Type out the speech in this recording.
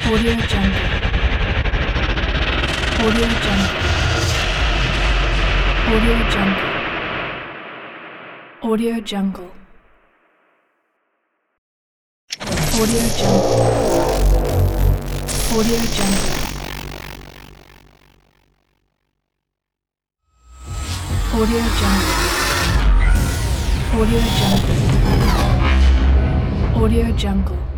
Audio Jungle. Audio Jungle. Audio Jungle. Audio Jungle. Audio Jungle. Audio Jungle. Audio Jungle. Audio Jungle. Audio Jungle.